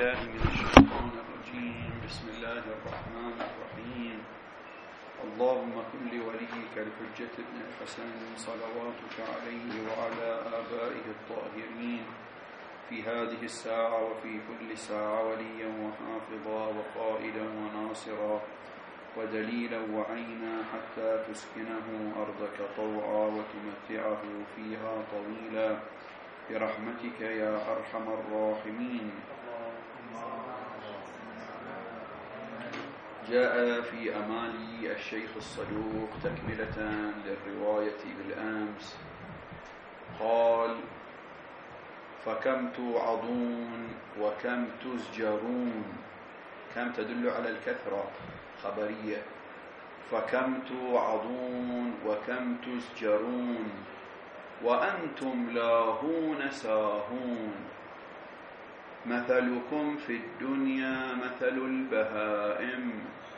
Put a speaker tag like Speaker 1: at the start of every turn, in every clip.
Speaker 1: بالله من الشيطان الرجيم. بسم الله الرحمن الرحيم. اللهم كن لوليك الحجة ابن الحسن صلواتك عليه وعلى آبائه الطاهرين في هذه الساعة وفي كل ساعة وليا وحافظا وقائدا وناصرا ودليلا وعينا حتى تسكنه أرضك طوعا وتمتعه فيها طويلا برحمتك يا أرحم الراحمين. جاء في أمالي الشيخ الصدوق تكملة للرواية بالأمس، قال: فكم توعظون وكم تزجرون. كم تدل على الكثرة خبرية، فكم توعظون وكم تزجرون وأنتم لاهون ساهون. مثلكم في الدنيا مثل البهائم،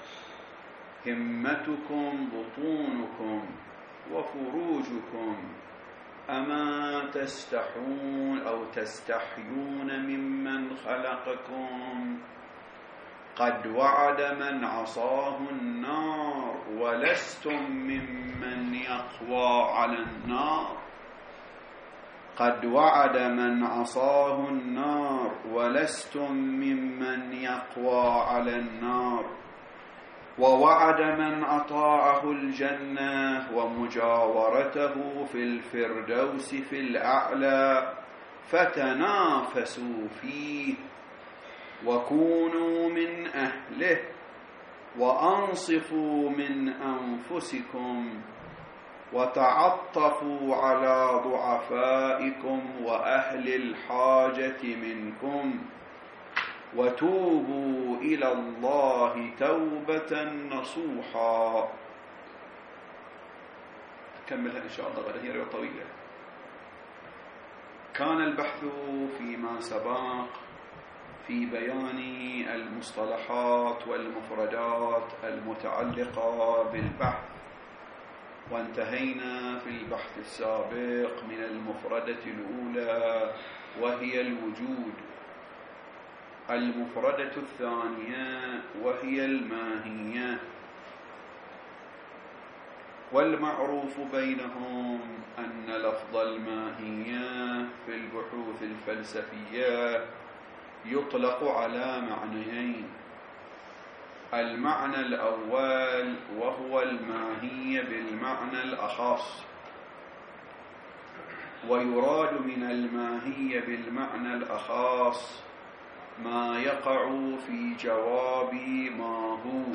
Speaker 1: همتكم بطونكم وفروجكم، أما تستحون أو تستحيون ممن خلقكم؟ قد وعد من عصاه النار ولستم ممن يقوى على النار. قد وعد من عصاه النار ولستم ممن يقوى على النار. ووعد من أطاعه الجنة ومجاورته في الفردوس في الأعلى، فتنافسوا فيه وكونوا من أهله وأنصفوا من أنفسكم وتعطفوا على ضعفائكم وأهل الحاجة منكم وتوبوا إلى الله توبة نصوحا. نكملها إن شاء الله غدا، هي رواية طويلة. كان البحث فيما سبق في بيان المصطلحات والمفردات المتعلقة بالبحث، وانتهينا في البحث السابق من المفردة الأولى وهي الوجود، المفردة الثانية وهي الماهية. والمعروف بينهم أن لفظ الماهية في البحوث الفلسفية يطلق على معنيين: المعنى الأول وهو الماهية بالمعنى الأخص، ويراد من الماهية بالمعنى الأخص ما يقع في جواب ما هو،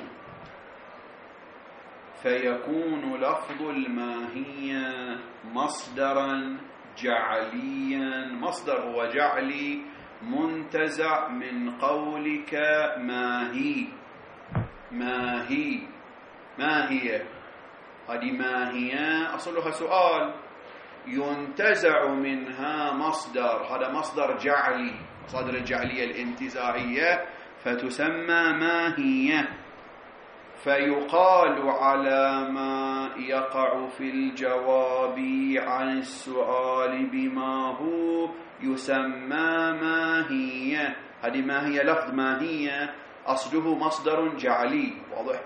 Speaker 1: فيكون لفظ الماهية مصدرا جعليا. مصدر هو جعلي منتزع من قولك ماهي. ماهي ما هي؟ هذه ماهية أصلها سؤال، ينتزع منها مصدر، هذا مصدر جعلي، مصادر الجعلية الانتزاعية، فتسمى ماهية. فيقال على ما يقع في الجواب عن السؤال بما هو يسمى ماهية. هذه ماهية، لفظ ماهية أصله مصدر جعلي، واضح؟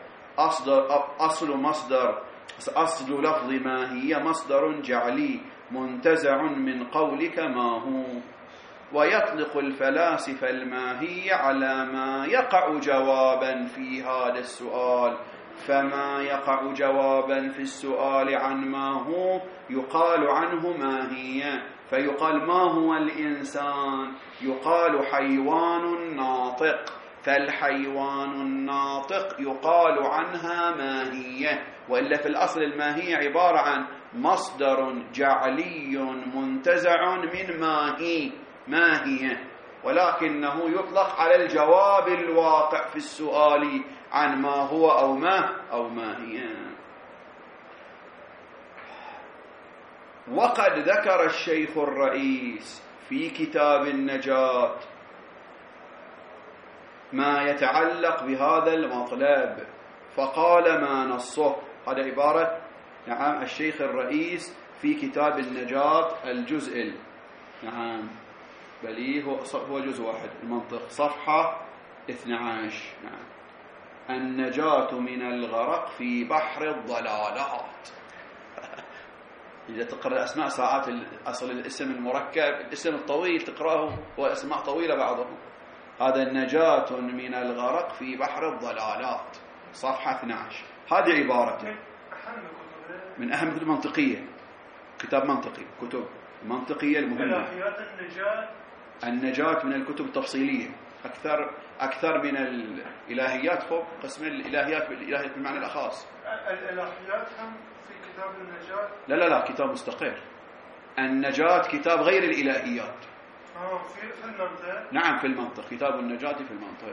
Speaker 1: أصل لفظ ماهية مصدر جعلي منتزع من قولك ما هو. ويطلق الفلاسفة الماهية على ما يقع جوابا في هذا السؤال، فما يقع جوابا في السؤال عن ما هو يقال عنه ماهية. فيقال ما هو الإنسان؟ يقال حيوان ناطق، فالحيوان الناطق يقال عنها ماهية. وإلا في الأصل الماهية عبارة عن مصدر جعلي منتزع من ماهية، ولكنه يطلق على الجواب الواقع في السؤال عن ما هو أو ماهية. وقد ذكر الشيخ الرئيس في كتاب النجاة ما يتعلق بهذا المطلب، فقال ما نصه. هذا عبارة الشيخ الرئيس في كتاب النجاة الجزء بلي هو جزء واحد. المنطق صفحة 12. نعم. النجاة من الغرق في بحر الضلالات. إذا تقرأ أسماء ساعات أصل الاسم المركب، الاسم الطويل تقرأه هو أسماء طويلة بعضهم. هذا النجاة من الغرق في بحر الضلالات، صفحة 12. هذه عبارته من أهم كتب منطقية، كتاب منطقي، كتب منطقية المهمة. النجاة من الكتب التفصيلية أكثر من الإلهيات. فوق قسم الإلهيات بالمعنى الأخاص.
Speaker 2: الإلهيات هم في كتاب النجاة؟
Speaker 1: لا كتاب مستقل. النجاة كتاب غير الإلهيات.
Speaker 2: في المنطق.
Speaker 1: نعم في المنطق، كتاب النجاة في المنطق،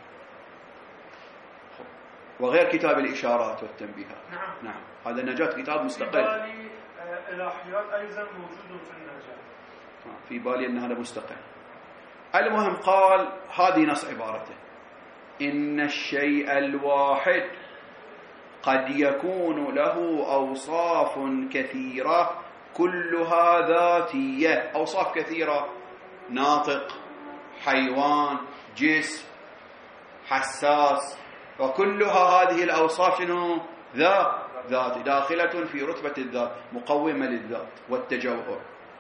Speaker 1: وغير كتاب الإشارات والتنبيهات. نعم هذا النجاة كتاب مستقل.
Speaker 2: في بالي الإلهيات أيضا موجود في النجاة.
Speaker 1: في بالي أن هذا مستقل. المهم قال هذه نص عبارته: إن الشيء الواحد قد يكون له أوصاف كثيرة كلها ذاتية. أوصاف كثيرة: ناطق، حيوان، جسم، حساس، وكلها هذه الأوصاف ذات داخلة في رتبة الذات، مقومة للذات والتجوهر.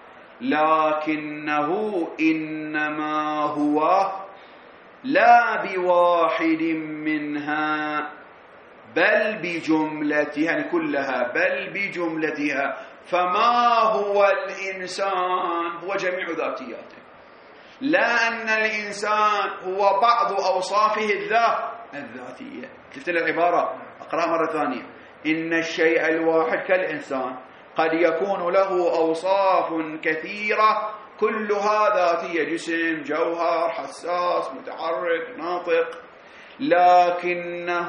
Speaker 1: لكنه إنما هو لا بواحد منها بل بجملتها، يعني كلها، بل بجملتها. فما هو الإنسان؟ هو جميع ذاتياته، لا أن الإنسان هو بعض أوصافه الذاتية. شفت العبارة؟ أقرأها مرة ثانية: إن الشيء الواحد كالإنسان قد يكون له أوصاف كثيرة كلها ذاتية، جسم، جوهر، حساس، متحرك، ناطق. لكنه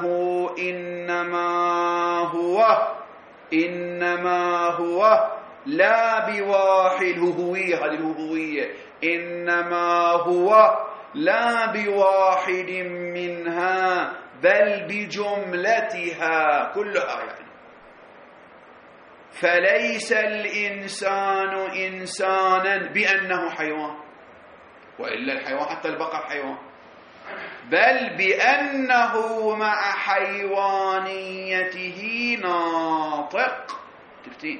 Speaker 1: إنما هو لا بواحد الهوية، هذه الهوية، إنما هو لا بواحد منها بل بجملتها كلها يعني. فليس الإنسان إنسانا بأنه حيوان، وإلا الحيوان حتى البقر حيوان، بل بأنه مع حيوانيته ناطق. تفتين.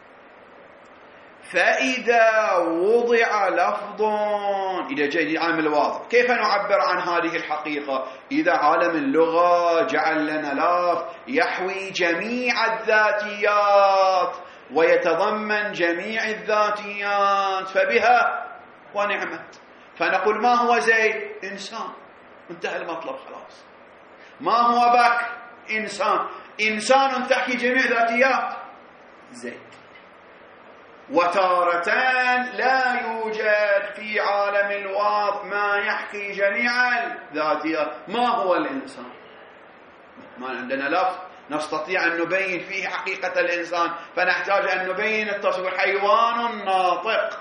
Speaker 1: فإذا وضع لفظ، إذا جاء عالم الواضح، كيف نعبر عن هذه الحقيقة؟ إذا عالم اللغة جعل لنا لفظ يحوي جميع الذاتيات ويتضمن جميع الذاتيات فبها ونعمت. فنقول ما هو زيد؟ إنسان، انتهى المطلب خلاص. ما هو بكر؟ إنسان تحكي جميع ذاتيات زيد. وتارة لا يوجد في عالم الواضح ما يحكي جميع الذاتيات. ما هو الإنسان؟ ما عندنا لفظ نستطيع أن نبين فيه حقيقة الإنسان، فنحتاج أن نبين التصوير. حيوان ناطق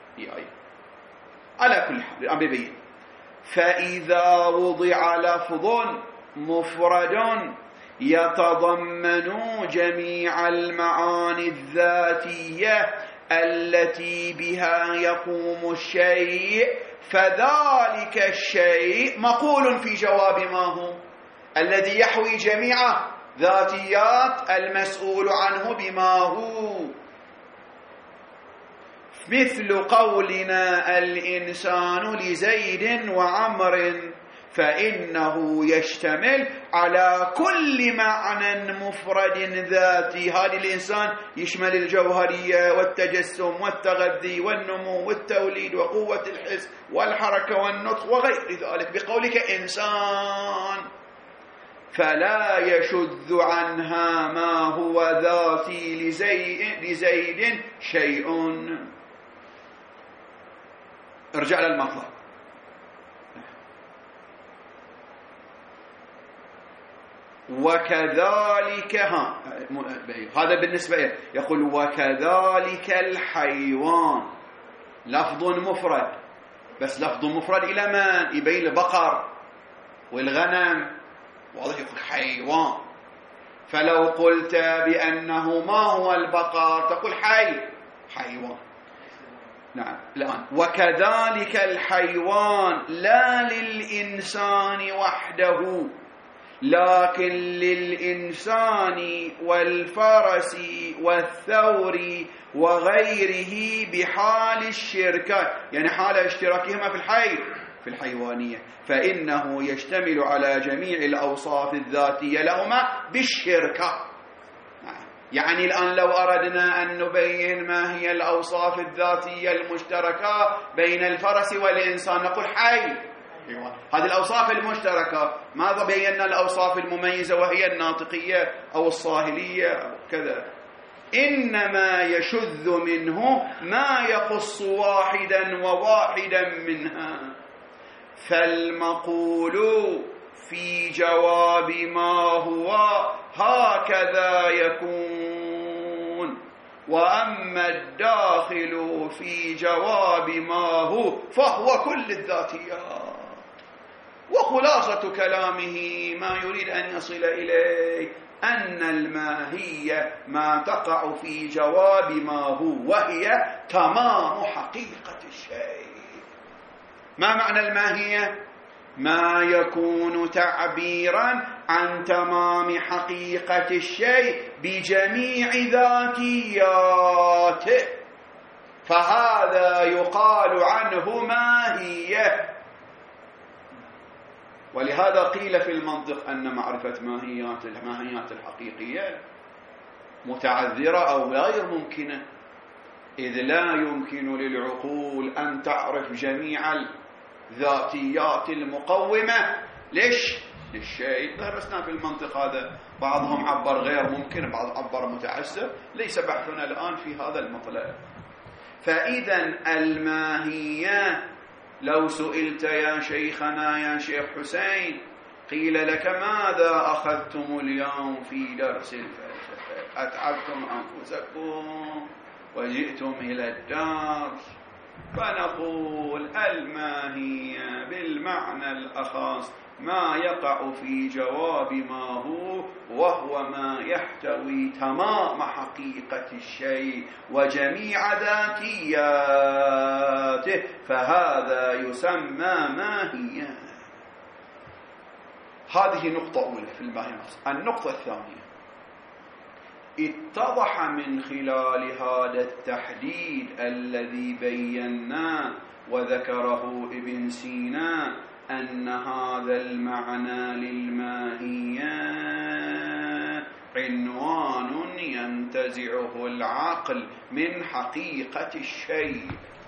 Speaker 1: على كل حال عم بيبين. فإذا وضع لفظ مفرد يتضمن جميع المعاني الذاتية التي بها يقوم الشيء، فذلك الشيء مقول في جواب ما هو الذي يحوي جميع ذاتيات المسؤول عنه بما هو. مثل قولنا الإنسان لزيد وعمر، فإنه يشتمل على كل معنى مفرد ذاتي. هذا الإنسان يشمل الجوهرية والتجسم والتغذي والنمو والتوليد وقوة الحس والحركة والنطق وغير ذلك. بقولك إنسان فلا يشذ عنها ما هو ذاتي لزيد شيء. ارجع للمطلب. وكذلك هذا بالنسبة إليه. يقول وكذلك الحيوان، لفظ مفرد، بس لفظ مفرد إلى من؟ يبين البقر والغنم، واضح. يقول حيوان. فلو قلت بأنه ما هو البقر تقول حيوان. نعم الآن وكذلك الحيوان لا للإنسان وحده لكن للإنسان والفرس والثور وغيره بحال الشركة، يعني حال اشتراكهما في الحيوانية، فإنه يشتمل على جميع الأوصاف الذاتية لهما بالشركة. يعني الآن لو أردنا أن نبين ما هي الأوصاف الذاتية المشتركة بين الفرس والإنسان نقول حي. هذه الأوصاف المشتركة. ماذا بينا الأوصاف المميزة وهي الناطقية أو الصاهلية أو كذا. إنما يشذ منه ما يخص واحدا وواحدا منها، فالمقول في جواب ما هو هكذا يكون، وأما الداخل في جواب ما هو فهو كل الذاتيات. وخلاصة كلامه ما يريد أن يصل إليه أن الماهية ما تقع في جواب ما هو، وهي تمام حقيقة الشيء. ما معنى الماهية؟ ما يكون تعبيرا عن تمام حقيقة الشيء بجميع ذاتياته، فهذا يقال عنه ماهية. ولهذا قيل في المنطق أن معرفة الماهيات الحقيقية متعذرة أو غير ممكنة، إذ لا يمكن للعقول أن تعرف جميع الذاتيات المقومة للشيء. درسنا في المنطق هذا، بعضهم عبر غير ممكن، بعض عبر متعسر، ليس بحثنا الآن في هذا المطلب. فإذا الماهية، لو سئلت يا شيخنا يا شيخ حسين قيل لك ماذا أخذتم اليوم في درس الفلسفة؟ أتعبتم أنفسكم وجئتم إلى الدرس، فنقول الماهية بالمعنى الأخص ما يقع في جواب ما هو، وهو ما يحتوي تمام حقيقة الشيء وجميع ذاتياته، فهذا يسمى ماهية. هذه نقطة أولى في الماهية. النقطة الثانية، اتضح من خلال هذا التحديد الذي بيناه وذكره ابن سينا أن هذا المعنى للماهية عنوان ينتزعه العقل من حقيقة الشيء،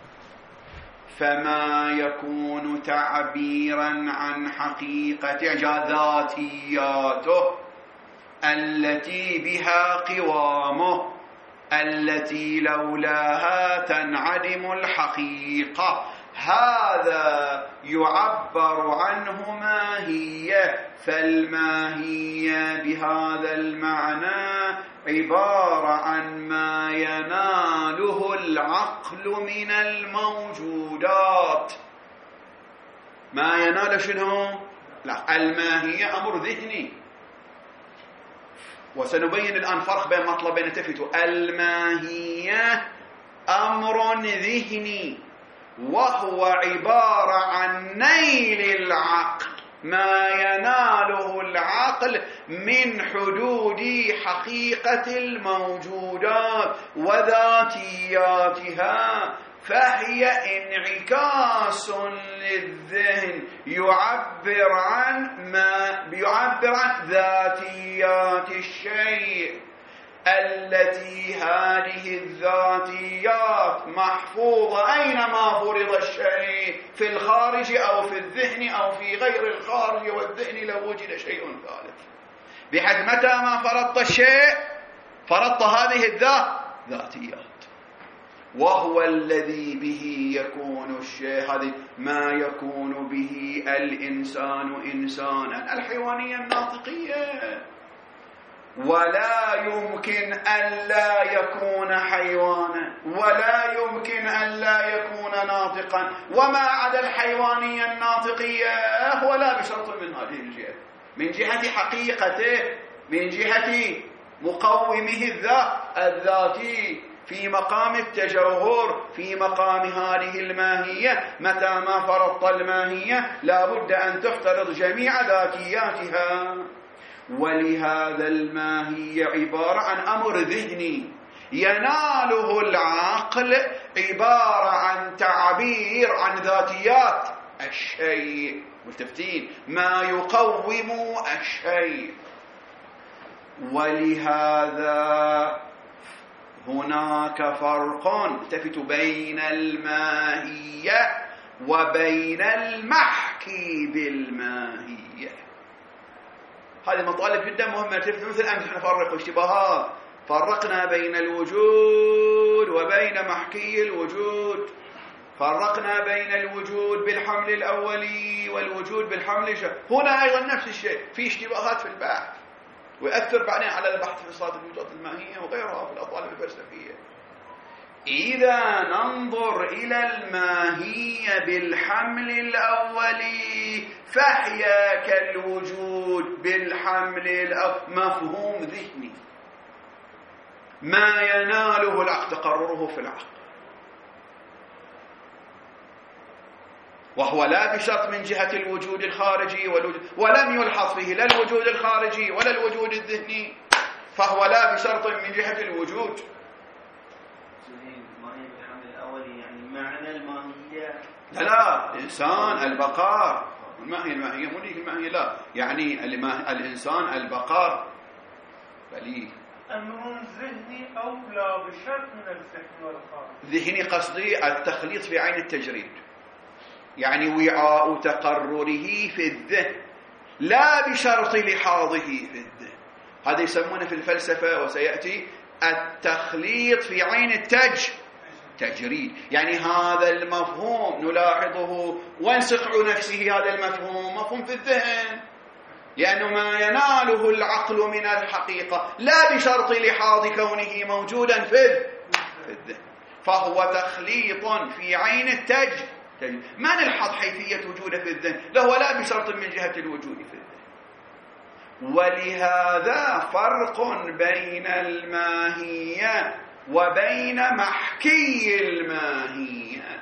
Speaker 1: فما يكون تعبيرا عن حقيقة ذاتياته التي بها قوامه، التي لولاها تنعدم الحقيقة، هذا يعبر عنه ماهية. فالماهية بهذا المعنى عبارة عن ما يناله العقل من الموجودات. ما ينال شنو؟ لا، الماهية أمر ذهني، وسنبين الآن فرق بين مطلبين التفتوا. الماهية أمر ذهني، وهو عبارة عن نيل العقل، ما يناله العقل من حدود حقيقة الموجودات وذاتياتها، فهي انعكاس للذهن يعبر عن ذاتيات الشيء، التي هذه الذاتيات محفوظة أينما فرض الشيء، في الخارج أو في الذهن أو في غير الخارج والذهن لو وجد شيء ثالث، بحيث متى ما فرضت الشيء فرضت هذه الذاتيات، وهو الذي به يكون الشيء، هذه ما يكون به الإنسان إنسانا، الحيوانية الناطقية، ولا يمكن أن لا يكون حيوانا، ولا يمكن أن لا يكون ناطقا، وما عدا الحيوانية الناطقية هو لا بشرط من هذه الجهة، من جهة حقيقته، من جهة مقومه الذاتي، في مقام التجوهر، في مقام هذه الماهية. متى ما فرضت الماهية لا بد أن تفترض جميع ذاتياتها. ولهذا الماهية عبارة عن أمر ذهني يناله العقل، عبارة عن تعبير عن ذاتيات الشيء. ملتفتين، ما يقوم الشيء. ولهذا هناك فرق التفت بين الماهية وبين المحكي بالماهية. هذه مطالب جدا مهمة. مثل أمس نفرق اشتباهات، فرقنا بين الوجود وبين محكي الوجود، فرقنا بين الوجود بالحمل الأولي والوجود بالحمل الثاني. هنا أيضا نفس الشيء، في اشتباهات في البحث ويؤثر بعدين على البحث في صادق الوجود الماهية وغيرها في الأطوال الفلسفية. إذا ننظر إلى الماهية بالحمل الأولي فهي كالوجود بالحمل الأول، مفهوم ذهني ما يناله العقل، تقرره في العقل، وهو لا بشرط من جهة الوجود الخارجي ولم يلحظ فيه لا الوجود الخارجي ولا الوجود الذهني، فهو لا بشرط من جهة الوجود.
Speaker 3: الماهية بالحمل الأولي يعني معنى الماهية،
Speaker 1: لا الإنسان البقار، الماهية مو ديك الماهية، لا يعني الإنسان البقار. بلي
Speaker 2: أمر ذهني أو لا بشرط من الذهن والخارج.
Speaker 1: ذهني قصدي التخليط في عين التجريد، يعني وعاء تقرره في الذهن لا بشرط لحاظه في الذهن. هذا يسمونه في الفلسفة وسيأتي التخليط في عين التجريد. يعني هذا المفهوم نلاحظه وين صقع نفسه، هذا المفهوم مفهوم في الذهن، لأنه ما يناله العقل من الحقيقة لا بشرط لحاظ كونه موجودا في الذهن، فهو تخليط في عين التجريد. ما نلحظ حيثية وجوده في الذهن، له ولا بشرط من جهة الوجود في الذهن. ولهذا فرق بين الماهية وبين محكي الماهية.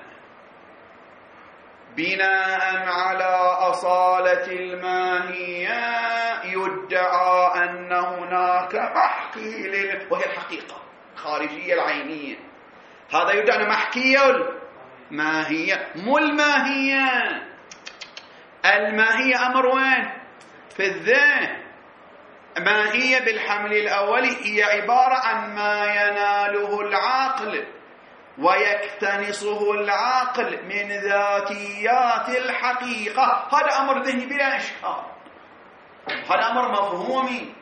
Speaker 1: بناء على أصالة الماهية يدعى أن هناك محكي وهي الحقيقة الخارجية العينية. هذا يدعى أن محكي ماهية مو الماهية. الماهية أمر وين؟ في الذهن. ماهية بالحمل الأولي هي عبارة عن ما يناله العقل ويكتنصه العقل من ذاتيات الحقيقة. هذا أمر ذهني بلا إشكال، هذا أمر مفهومي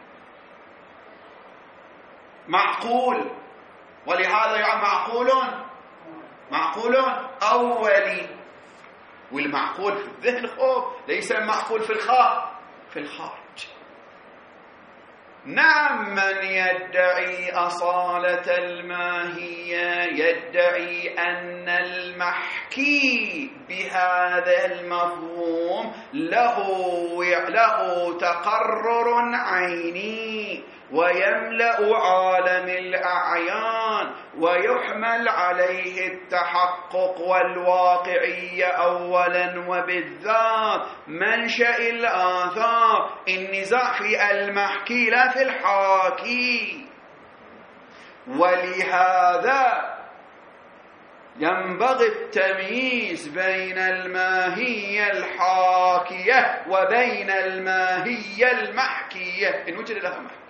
Speaker 1: معقول. ولهذا يعني معقول أولي، والمعقول في الذهن خوف، ليس المعقول في الخارج. نعم، من يدعي أصالة الماهية يدعي أن المحكي بهذا المفهوم له تقرر عيني ويملأ عالم الأعيان ويحمل عليه التحقق والواقعية أولا وبالذات منشأ الآثار. النزاع في المحكي لا في الحاكي. ولهذا ينبغي التمييز بين الماهية الحاكية وبين الماهية المحكية إن وجد لها محكي.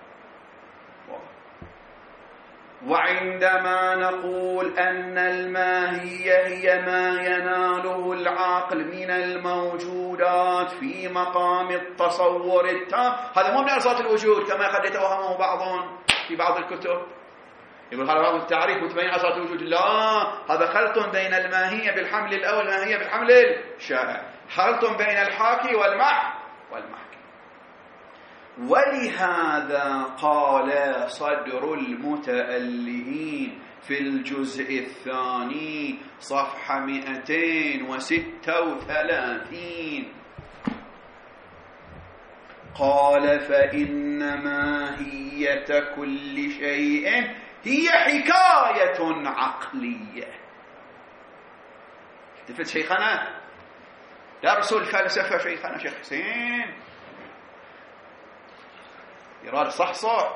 Speaker 1: وعندما نقول أن الماهية هي ما يناله العقل من الموجودات في مقام التصور التام، هذا مو من أصالة الوجود كما قد يتوهمه بعضهم في بعض الكتب، يقول هذا هو التعريف وتبين أصالة الوجود. لا، هذا خلط بين الماهية بالحمل الأول والماهية بالحمل الشائع، خلط بين الحاكي والمحكي. ولهذا قال صدر المتألهين في الجزء الثاني صفحة 236 قال: فإن ماهية كل شيء هي حكاية عقلية. تفت شيخنا درسوا الفلسفة شيخنا شيخ حسين يراد صحصح.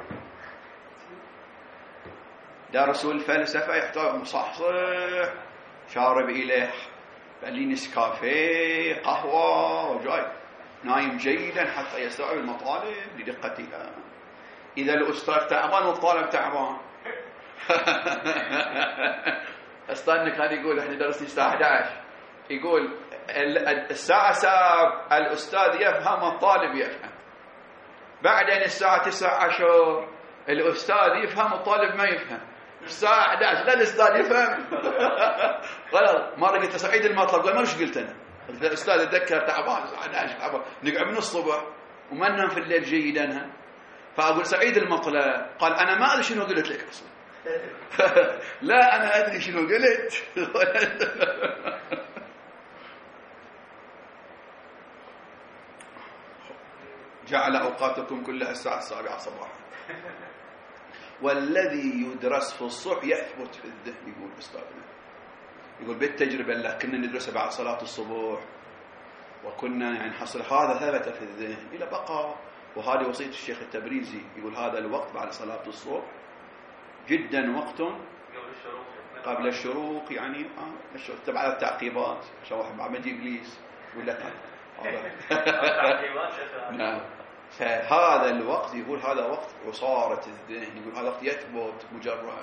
Speaker 1: درسوا الفلسفة يحتاج مصحصح شارب إليه بلي نسكافيه قهوة وجاي نايم جيدا حتى يستوعب المطالب لدقتها. إذا الأستاذ تعبان والطالب تعبان أستاذنا كان يقول إحنا درسنا الساعة 11 يقول الساعة 7 الأستاذ يفهم والطالب يفهم، بعدين الساعة 19 الأستاذ يفهم والطالب ما يفهم، الساعة 11 لا الأستاذ يفهم غلط. مرة قلت سعيد المطلب قال ما وش قلت أنا الأستاذ أتذكر تعبان الساعة 11 تعبان نقعد من الصبح وما ننام في الليل جيدا. فأقول سعيد المطلب قال أنا ما أدري شنو قلت لك أصلا لا أنا أدري شنو قلت جعل أوقاتكم كلها الساعة 7 صباحا والذي يدرس في الصبح يثبت في الذهن. يقول أستاذنا يقول بالتجربة اللي كنا ندرسها بعد صلاة الصبح وكنا يعني حصل هذا ثبت في الذهن إلى بقى. وهذه وصية الشيخ التبريزي يقول هذا الوقت بعد صلاة الصبح جدا وقت قبل الشروق يعني تبع التعقيبات عشان واحد مع مجي إبليس يقول لك نعم. فهذا الوقت يقول هذا وقت عصارة الذهن، يقول هذا وقت يثبت مجرد.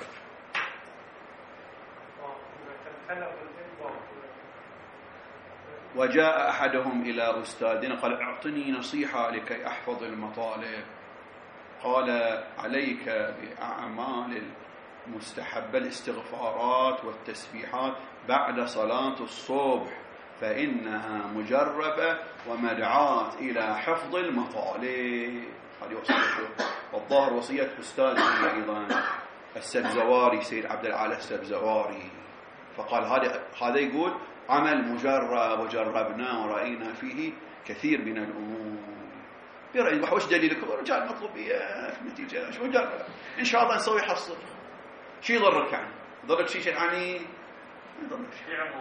Speaker 1: وجاء أحدهم إلى أستاذنا قال اعطني نصيحة لكي أحفظ المطالب. قال عليك بأعمال المستحبة الاستغفارات والتسبيحات بعد صلاة الصبح فإنها مجربة ومدعاة إلى حفظ المطالب. هذه وصيته والظاهر وصية أستاذه أيضا السبزواري سيد عبد العال السبزواري. فقال هذا يقول عمل مجرب وجربناه ورأينا فيه كثير من الأمور. برأي وش دليلك؟ رجال مطلوبية في النتيجة شو جرب إن شاء الله نسوي حصل. شو يضرك يعني؟ يضرك شيء يعني ما يضرك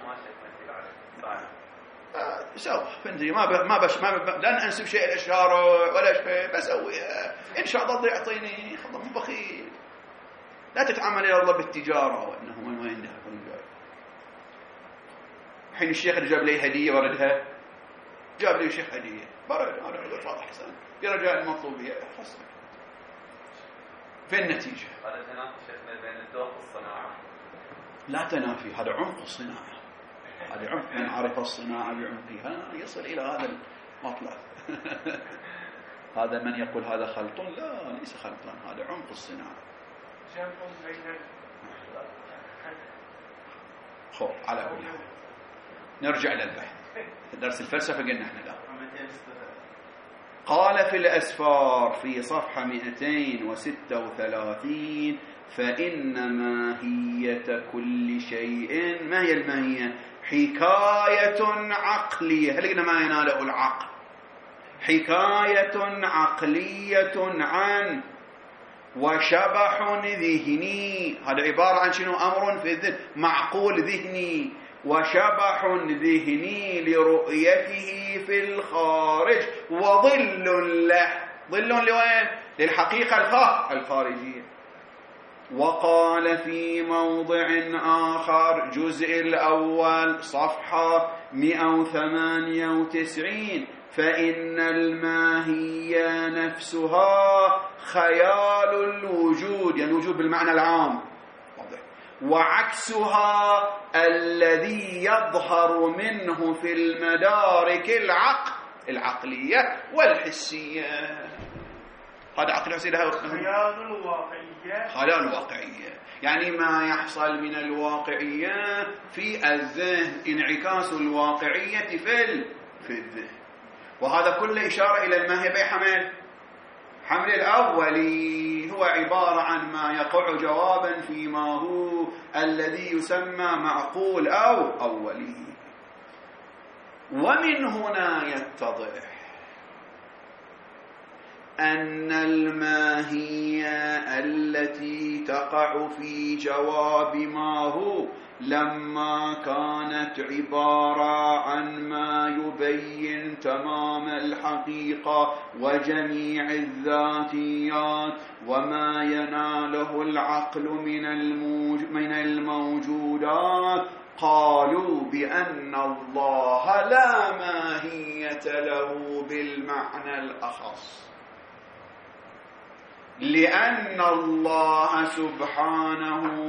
Speaker 1: سوى فندي ما لن أنسب شيء الإشارة ولا شيء بسويها إن شاء الله الله يعطيني خطأ مو بخيل. لا تتعامل إلى الله بالتجارة وإنه من وين ده حين الشيخ اللي جاب لي هدية وردها جاب لي الشيخ هدية برد أنا أقول فاضح حسن برجاء المطلوبية حصل في النتيجة.
Speaker 4: هذا تنافي شيخنا بين الذوق والصناعة.
Speaker 1: لا تنافي هذا عمق الصناعة. هذا عمق من عرف الصناعة بعمقها يصل إلى هذا المطلب هذا من يقول هذا خلط لا ليس خلطا هذا عمق الصناعة. خب على كل حال نرجع للبحث درس الفلسفة قلنا احنا لا. قال في الأسفار في صفحة 236 فإن ماهية كل شيء ما هي الماهية؟ حكاية عقلية. هل قلنا ما يناله العقل؟ حكاية عقلية عن وشبح ذهني. هذا عبارة عن شنو؟ أمر في الذهن معقول ذهني وشبح ذهني لرؤيته في الخارج وظل له. ظل لوين؟ للحقيقة الخارجية. وقال في موضع آخر جزء الأول صفحة 198 فإن الماهية نفسها خيال الوجود يعني الوجود بالمعنى العام وعكسها الذي يظهر منه في المدارك العقلية والحسية. هذا عقل حسي لها خيال الواقعية يعني ما يحصل من الواقعية في الذهن انعكاس الواقعية في الذهن. وهذا كله إشارة إلى الماهية حمل الأولي هو عبارة عن ما يقع جوابا فيما هو الذي يسمى معقول أو أولي. ومن هنا يتضح أن الماهية التي تقع في جواب ما هو لما كانت عبارة عن ما يبين تمام الحقيقة وجميع الذاتيات وما يناله العقل من الموجودات، قالوا بأن الله لا ماهية له بالمعنى الأخص، لأن الله سبحانه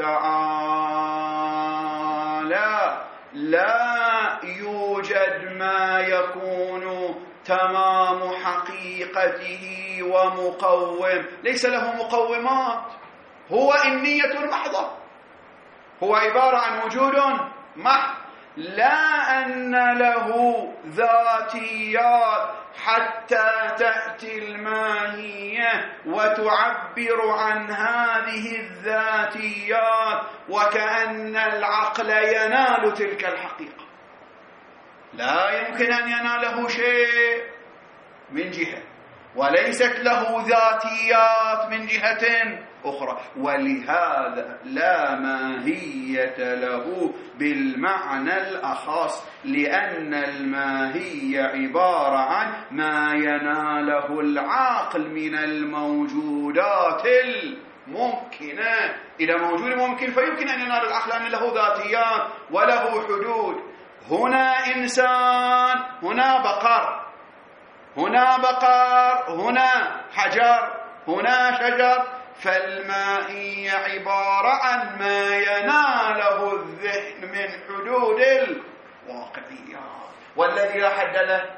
Speaker 1: وتعالى لا يوجد ما يكون تمام حقيقته ومقوم، ليس له مقومات، هو إنية محضة، هو عبارة عن وجود محض، لا أن له ذاتيات حتى تأتي الماهية وتعبر عن هذه الذاتيات وكأن العقل ينال تلك الحقيقة. لا يمكن أن يناله شيء من جهة وليست له ذاتيات من جهة أخرى، ولهذا لا ماهية له بالمعنى الأخص، لأن الماهية عبارة عن ما يناله العقل من الموجودات الممكنة. إذا موجود ممكن فيمكن أن ينال العقل أن له ذاتيات وله حدود. هنا إنسان، هنا بقر، هنا بقر، هنا حجر، هنا شجر، فالمائية عبارة عن ما يناله الذهن من حدود الواقعيات، والذي لا حد له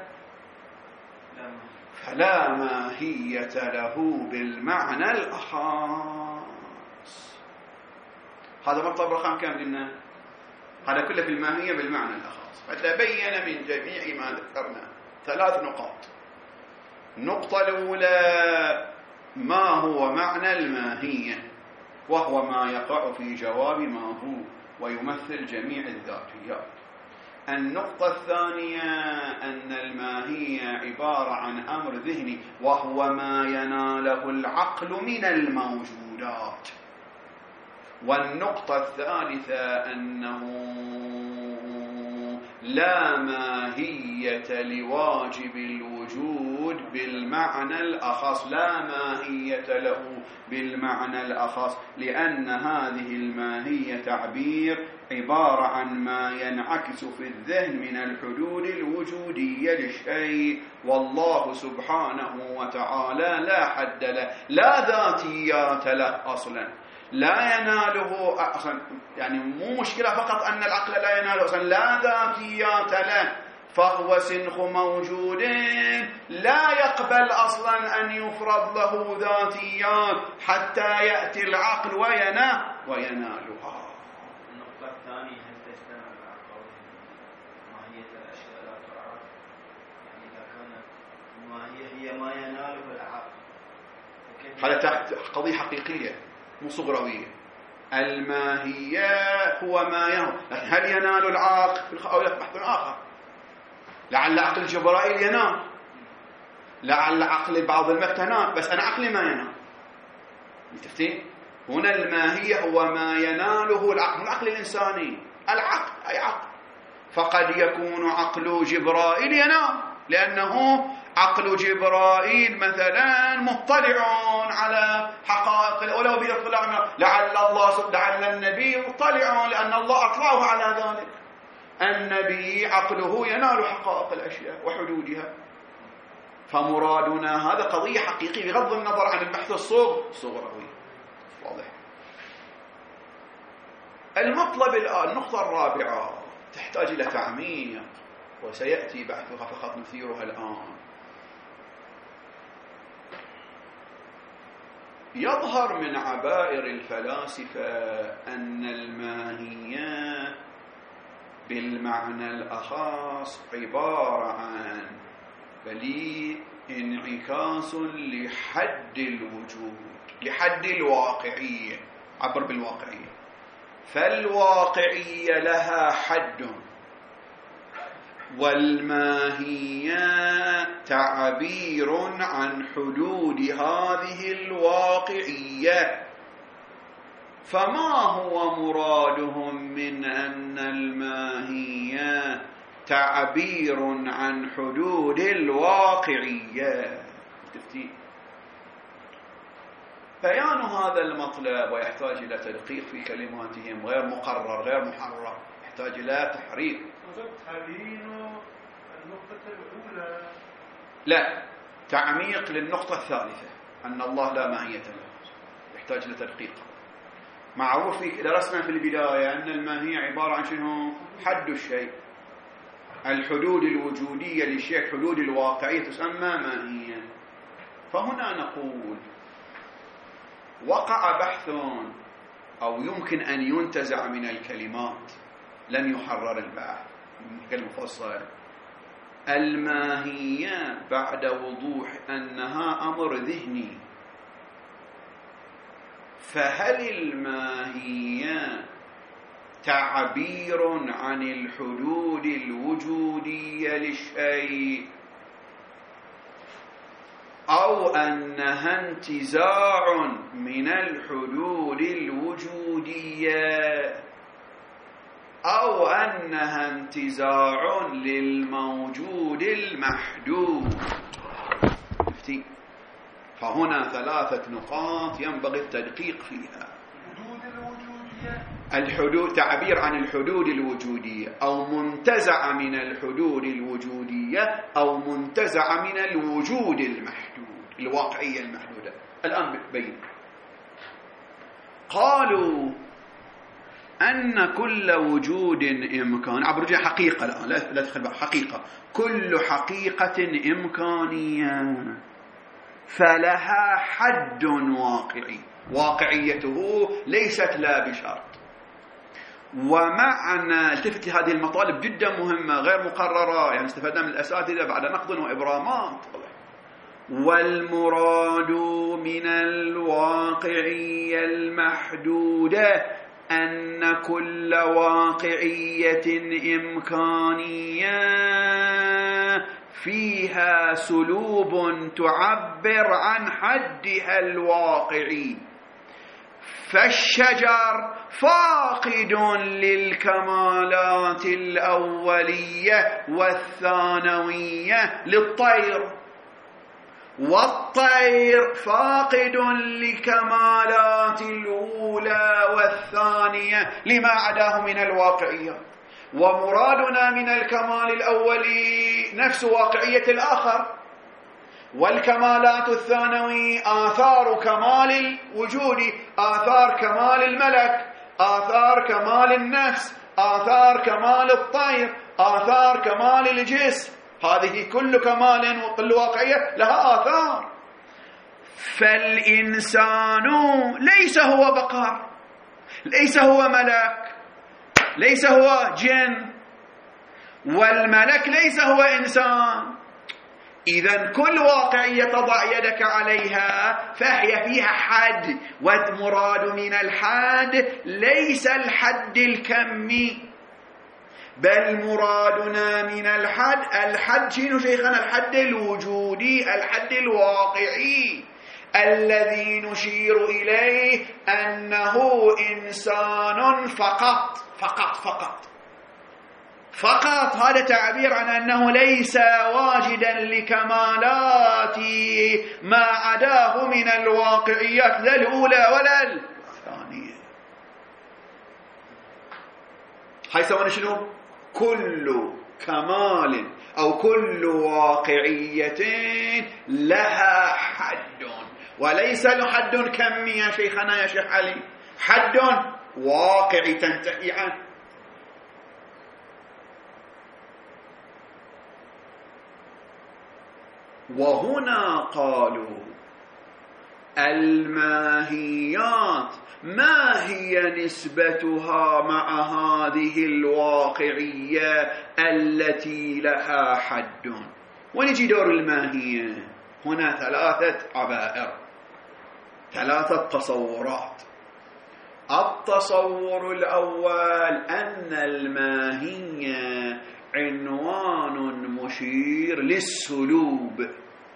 Speaker 1: فلا ماهية له بالمعنى الأخص. هذا مطلب رقم كم قلنا؟ هذا كله في الماهية بالمعنى الأخص. فتبين من جميع ما ذكرنا 3 نقاط. النقطة الأولى ما هو معنى الماهية، وهو ما يقع في جواب ما هو ويمثل جميع الذاتيات. النقطة الثانية أن الماهية عبارة عن أمر ذهني، وهو ما يناله العقل من الموجودات. والنقطة الثالثة أنه لا ماهية لواجب الوجود بالمعنى الأخص، لا ماهية له بالمعنى الأخص، لأن هذه الماهية تعبير عبارة عن ما ينعكس في الذهن من الحدود الوجودية للشيء، والله سبحانه وتعالى لا حد له، لا ذاتيات له أصلا، لا يناله أصلا، يعني مو مشكلة فقط أن العقل لا يناله أصلا، لا ذاتيات له، فهو سنخ موجود لا يقبل أصلا أن يفرض له ذاتيات حتى يأتي العقل وينالها.
Speaker 3: النقطة الثانية هل تجتمع مع قوله ماهية الأشياء لا تعرف؟ يعني إذا كانت الماهية هي ما يناله العقل،
Speaker 1: هذا قضية حقيقية مو صغروية. الماهية هو ما ينال، لكن هل ينال العقل أو بحث آخر؟ لعل عقل جبرائيل ينال، لعل عقل بعض الملك ينال، بس أنا عقلي ما ينال. متفقين؟ هنا الماهية هو ما يناله العقل، العقل الإنساني، العقل أي عقل، فقد يكون عقل جبرائيل ينال، لأنه عقل جبرائيل مثلا مطلع على حقائق، ولو بيطلع لعل النبي مطلع، لأن الله أطلعه على ذلك. النبي عقله ينال حقائق الأشياء وحدودها. فمرادنا هذا قضية حقيقية بغض النظر عن البحث الصغروي. واضح؟ المطلب الآن، النقطة الرابعة تحتاج إلى تعميق وسيأتي بحثها، فقط نثيرها الآن. يظهر من عبائر الفلاسفة أن الماهية بالمعنى الأخص عبارة عن انعكاس لحد الوجود، لحد الواقعية، عبر بالواقعية. فالواقعية لها حد، والماهية تعبير عن حدود هذه الواقعية. فما هو مرادهم من أن الماهية تعبير عن حدود الواقعية؟ بيان هذا المطلب ويحتاج إلى تدقيق في كلماتهم، غير مقرر غير محرر، يحتاج إلى تحرير.
Speaker 2: تبيين النقطة الأولى،
Speaker 1: لا، تعميق للنقطة الثالثة، أن الله لا ماهية له، يحتاج إلى تدقيق. معروف درسنا في البداية أن الماهية عبارة عن شنو؟ حد الشيء، الحدود الوجودية للشيء، حدود الواقعية تسمى ماهية. فهنا نقول وقع بحث أو يمكن أن ينتزع من الكلمات، لن يحرر البحث كالمفصل. الماهية بعد وضوح أنها أمر ذهني، فهل الماهية تعبير عن الحدود الوجودية للشيء، أو أنها انتزاع من الحدود الوجودية، أو أنها انتزاع للموجود المحدود؟ فهنا ثلاثة نقاط ينبغي التدقيق فيها. الحدود، تعبير عن الحدود الوجودية، أو منتزع من الحدود الوجودية، أو منتزع من الوجود المحدود، الواقعية المحدودة. الآن بين قالوا أن كل وجود إمكان، عبر حقيقة الآن، لا تدخل حقيقة، كل حقيقة إمكانية فلها حد واقعي، واقعيته ليست لا بشرط. ومعنى، التفت لهذه المطالب جدا مهمة غير مقررة، يعني استفدنا من الأساتذة بعد نقد وإبرامات. والمراد من الواقعية المحدودة أن كل واقعية إمكانية فيها سلوب تعبر عن حدها الواقعي. فالشجر فاقد للكمالات الأولية والثانوية للطير، والطير فاقد لكمالات الأولى والثانية لما عداه من الواقعيات. ومرادنا من الكمال الأولي نفس واقعية الآخر، والكمالات الثانوي آثار كمال الوجود، آثار كمال الملك، آثار كمال النفس، آثار كمال الطير، آثار كمال الجسم. هذه كل كمال وكل واقعية لها آثار. فالإنسان ليس هو بقر، ليس هو ملك، ليس هو جن، والملك ليس هو إنسان. إذن كل واقعية تضع يدك عليها فهي فيها حد، والمراد من الحد ليس الحد الكمي، بل مرادنا من الحد شنو شيخنا؟ الحد الوجودي، الحد الواقعي الذي نشير إليه أنه إنسان فقط فقط فقط فقط. هذا تعبير عن أنه ليس واجدا لكمالات ما عداه من الواقعيات، لا الأولى ولا الثانية. هاي سوى شنو؟ كل كمال أو كل واقعية لها حد، وليس له حد كمي يا شيخنا يا شيخ علي، حد واقعي تنتهي عنه. وهنا قالوا الماهيات ما هي نسبتها مع هذه الواقعية التي لها حد؟ ونجي دور الماهية. هنا ثلاثة عبائر، ثلاثة تصورات. التصور الأول أن الماهية عنوان مشير للسلوب.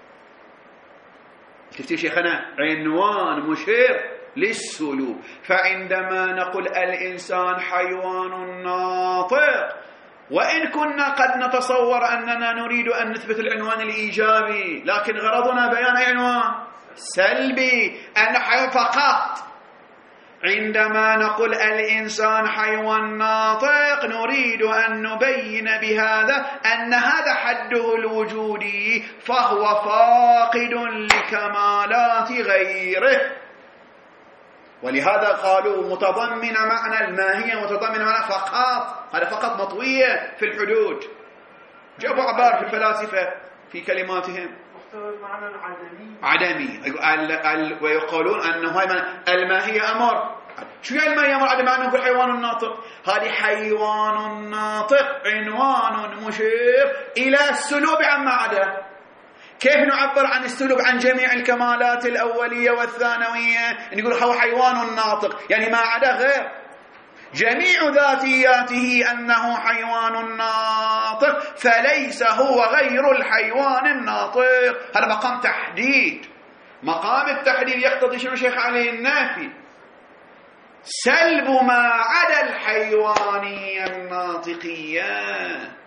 Speaker 1: شفتوا شيخنا؟ عنوان مشير للسلوب. فعندما نقول الإنسان حيوان ناطق، وإن كنا قد نتصور أننا نريد أن نثبت العنوان الإيجابي، لكن غرضنا بيان عنوان سلبي، أن حيوان فقط. عندما نقول الإنسان حيوان ناطق نريد أن نبين بهذا أن هذا حده الوجودي، فهو فاقد لكمالات غيره. ولهذا قالوا متضمن معنى الماهية، متضمن معنى فقط، هذا فقط مطوية في الحدود. جابوا عبارة في الفلاسفة في كلماتهم
Speaker 2: محتوى المعنى العدمي،
Speaker 1: عدمي، ويقولون أنه الماهية أمر. شو يعني الماهية أمر عدمي؟ أنه يقول حيوان ناطق. هذه حيوان ناطق عنوان مشير إلى السلوب عما عدا. كيف نعبر عن السلوب عن جميع الكمالات الأولية والثانوية؟ نقول هو حيوان ناطق، يعني ما عدا غير جميع ذاتياته أنه حيوان ناطق، فليس هو غير الحيوان الناطق. هذا مقام تحديد. مقام التحديد يقتضي شنو شيخ علي؟ النافي، سلب ما عدا الحيوانية الناطقية.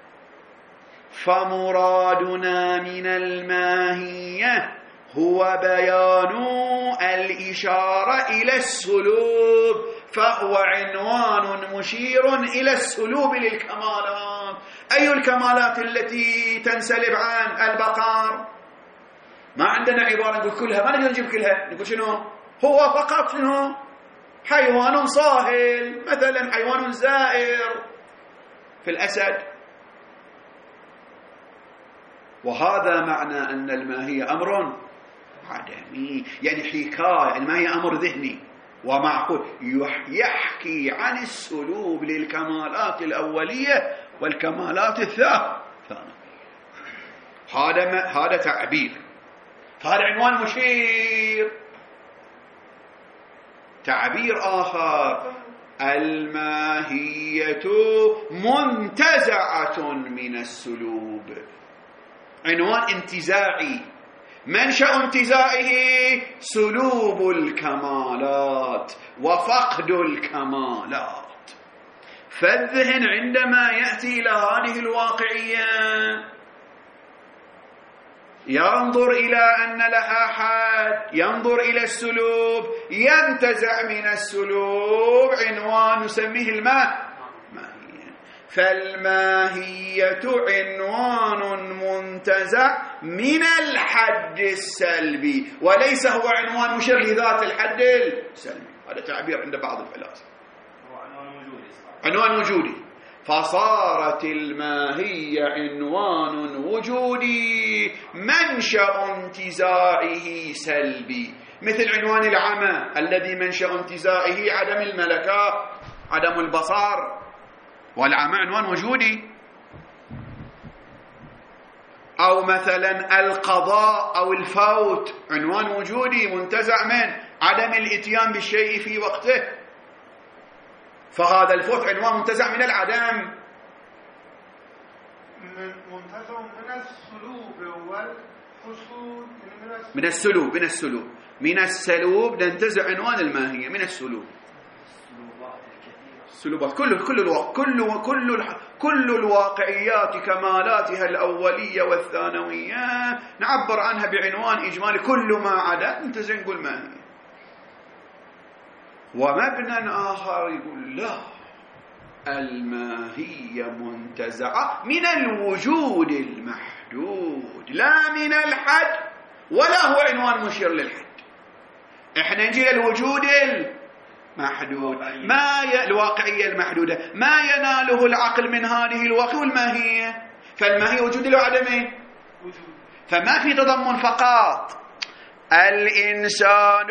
Speaker 1: فمرادنا من الماهية هو بيان الإشارة إلى السلوب، فهو عنوان مشير إلى السلوب للكمالات. أي الكمالات التي تنسلب عن البقر؟ ما عندنا عبارة نقول كلها، ما نقدر نجيب كلها. نقول شنو هو فقط؟ شنو؟ حيوان صاهل مثلا، حيوان زائر في الأسد. وهذا معنى أن الماهية أمر عدمي، يعني حكاية. الماهية أمر ذهني ومعقول يحكي عن السلوب للكمالات الأولية والكمالات الثانوية. هذا تعبير، فهذا عنوان مشير. تعبير آخر: الماهية منتزعة من السلوب. عنوان انتزاعي، منشأ انتزاعه سلوب الكمالات وفقد الكمالات. فالذهن عندما يأتي إلى هذه الواقعية ينظر إلى أن لها حد، ينظر إلى السلوب، ينتزع من السلوب عنوان نسميه الماهية. فالماهية عنوان منتزع من الحد السلبي، وليس هو عنوان مشير لذات الحد السلبي. هذا تعبير عند بعض الفلاسفة.
Speaker 3: هو
Speaker 1: عنوان وجودي. فصارت الماهية عنوان وجودي منشأ انتزاعه سلبي، مثل عنوان العمى الذي منشأ انتزاعه عدم الملكة، عدم البصر، والعمى عنوان وجودي. أو مثلا القضاء أو الفوت عنوان وجودي منتزع من عدم الاتيان بالشيء في وقته، فهذا الفوت عنوان منتزع من العدم،
Speaker 2: منتزع من السلوب والحصول
Speaker 1: من السلوب ننتزع عنوان الماهية من السلوب. السلوبات كل الواقعيات كمالاتها الأولية والثانوية نعبر عنها بعنوان إجمالي، كل ما عدا ننتزع نقول ماهية. ومبنى آخر يقول لا، الماهية منتزعة من الوجود المحدود لا من الحد، ولا هو عنوان مشير للحد. احنا نجي للوجود المحدود، الواقعية المحدودة، ما يناله العقل من هذه الواقع والماهية. فالماهية وجود له عدمه، فما في تضمن فقط. الإنسان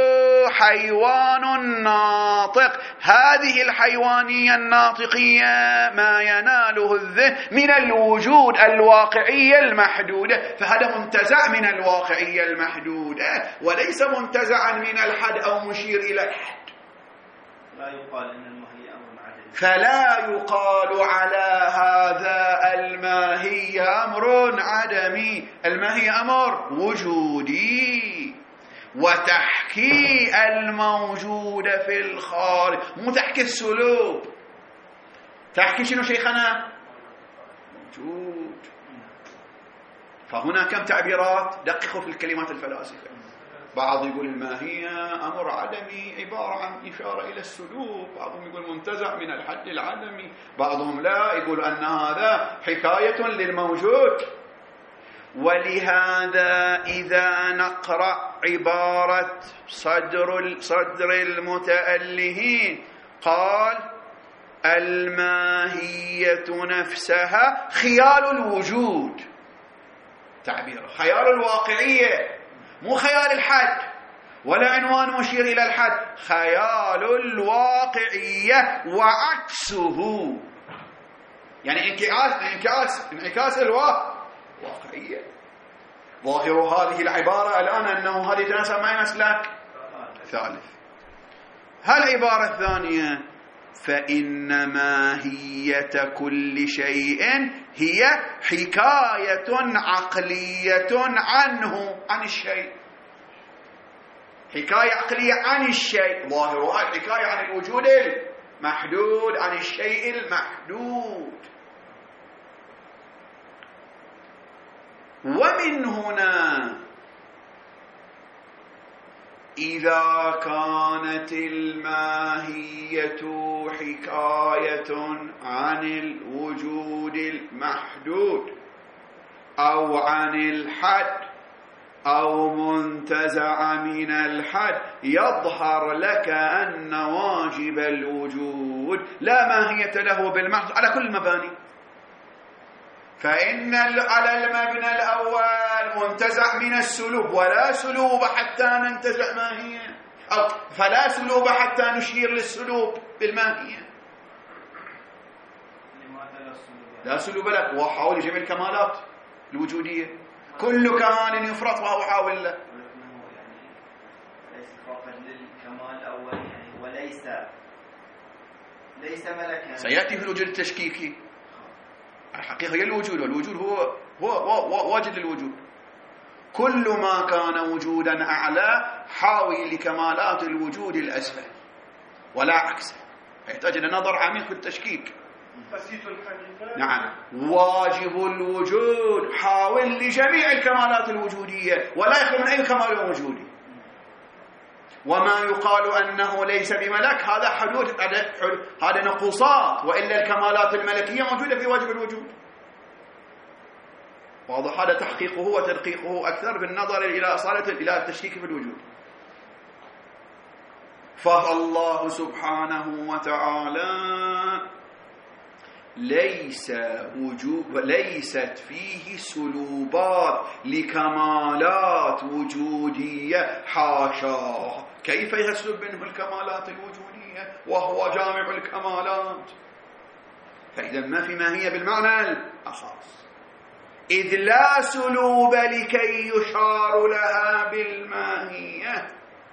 Speaker 1: حيوان ناطق، هذه الحيوانية الناطقية ما يناله الذهن من الوجود الواقعية المحدودة، فهذا منتزع من الواقعية المحدودة وليس منتزعا من الحد أو مشير إلى الحد.
Speaker 3: لا يقال أن الماهية أمر عدمي.
Speaker 1: فلا يقال على هذا الماهي أمر عدمي، الماهي أمر وجودي، وتحكي الموجود في الخارج، مو تحكي السلوب. تحكي شنو شيخنا؟ موجود. فهنا كم تعبيرات؟ دققوا في الكلمات الفلاسفة. بعض يقول الماهية أمر عدمي عبارة عن إشارة إلى السلوك، بعضهم يقول منتزع من الحد العدمي، بعضهم لا يقول أن هذا حكاية للموجود. ولهذا إذا نقرأ عبارة صدر المتألهين قال الماهية نفسها خيال الوجود، تعبير خيال الواقعية، مو خيال الحد ولا عنوان مشير إلى الحد، خيال الواقعية وعكسه، يعني انعكاس الواقعية. ظاهر هذه العبارة الآن أنه هذه تناسب مع مسلك ثالث. هالعبارة الثانية فإن ماهية كل شيء هي حكاية عقلية عنه، عن الشيء، حكاية عقلية عن الشيء. ظاهرها الحكاية عن الوجود المحدود، عن الشيء المحدود. ومن هنا إذا كانت الماهية حكاية عن الوجود المحدود أو عن الحد أو منتزع من الحد، يظهر لك أن واجب الوجود لا ماهية له بالمحض على كل المباني. فإن على المبنى الأول منتزع من السلوب، ولا سلوب حتى ننتزع ماهية، أو فلا سلوب حتى نشير للسلوب بالماهية. لا سلوب لك، وحاول جميع الكمالات الوجودية، كل كمال يفرط وهو حاول له.
Speaker 3: ليس فقط للكمال الأول يعني، وليس ملكا.
Speaker 1: سيأتي في الوجود التشكيكي. الحقيقة هي الوجود، والوجود هو واجد للوجود. كل ما كان وجودا أعلى حاوي لكمالات الوجود الأسفل ولا عكسه، يحتاج إلى نظر عميق في التشكيك. نعم، واجب الوجود حاول لجميع الكمالات الوجودية ولا يخلو من أي كمال وجودي. وما يقال أنه ليس بملك هذا حدود، هذا نقوصات، وإلا الكمالات الملكية موجودة في واجب الوجود. واضح؟ هذا تحقيقه وتدقيقه أكثر بالنظر إلى أصالة إلى التشكيك في الوجود. فالله سبحانه وتعالى ليست فيه سلوبات لكمالات وجودية، حاشاه، كيف يسلب منه الكمالات الوجودية وهو جامع الكمالات؟ فإذا ما في ماهية بالمعنى الأخص، إذ لا سلوب لكي يشار لها بالماهية،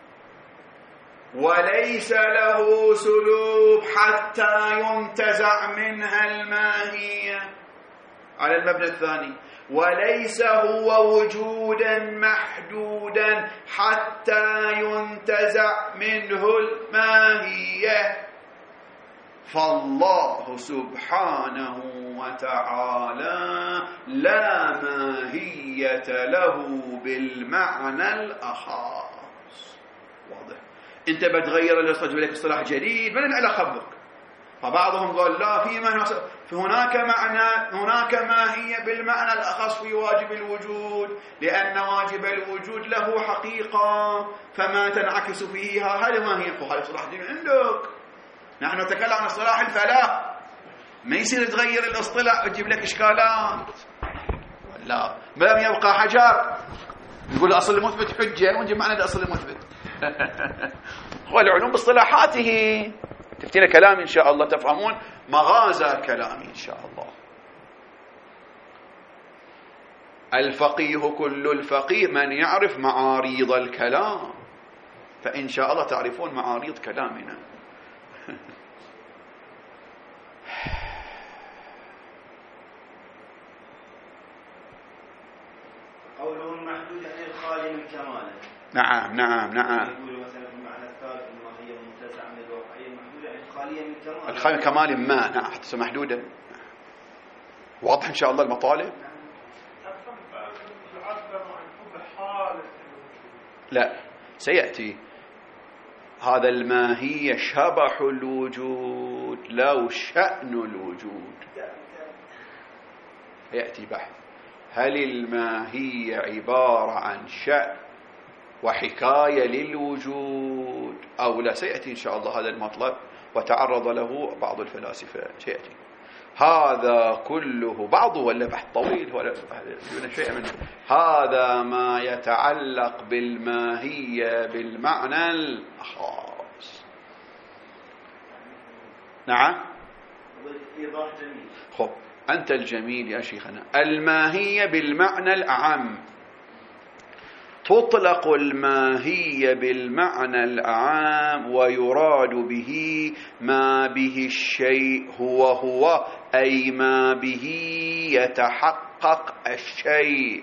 Speaker 1: وليس له سلوب حتى ينتزع منها الماهية. على المبنى الثاني، وليس هو وجودا محدودا حتى ينتزع منه الماهية. فالله سبحانه وتعالى لا ماهية له بالمعنى الأخص. واضح؟ انت بتغير الاصطلاح لك اصطلاح جديد من العلاقه بك. فبعضهم قال لا، في هناك ماهية بالمعنى الأخص في واجب الوجود، لأن واجب الوجود له حقيقة فما تنعكس فيها هذه ماهية. هذا اصطلاح جديد عندك. نحن نتكلم عن اصطلاح الفلاح، ما يصير تغير الاصطلاح وتجيب لك إشكالات. لا، ما لم يبقى حجر يقول الأصل المثبت حجة ونجيب معنى الأصل المثبت. والعلوم باصطلاحاته. تفتين كلامي إن شاء الله تفهمون مغازى كلامي إن شاء الله. الفقيه كل الفقيه من يعرف معاريض الكلام، فإن شاء الله تعرفون معاريض كلامنا.
Speaker 3: قوله المحدود يعني الخالي من كماله.
Speaker 1: نعم نعم نعم.
Speaker 3: يقول مثلا في المعنى الثالث الماهية متسعة من الواقعية المحدودة يعني خالية من كماله.
Speaker 1: الخالي من كمال ما نعم حتى محدودا. واضح إن شاء الله المطالب؟ لا سيأتي. هذا الماهية شبح الوجود لو شأن الوجود. يأتي بحث هل الماهية عبارة عن شأن وحكاية للوجود أو لا. سيأتي إن شاء الله هذا المطلب وتعرض له بعض الفلاسفة. سيأتي هذا كله بعضه ولا بحث طويل ولا شيء منه. هذا ما يتعلق بالماهية بالمعنى الخاص. نعم
Speaker 3: إيضاح جميل.
Speaker 1: خب أنت الجميل يا شيخنا. الماهية بالمعنى الأعم. تطلق الماهية بالمعنى الأعام ويراد به ما به الشيء هو أي ما به يتحقق الشيء.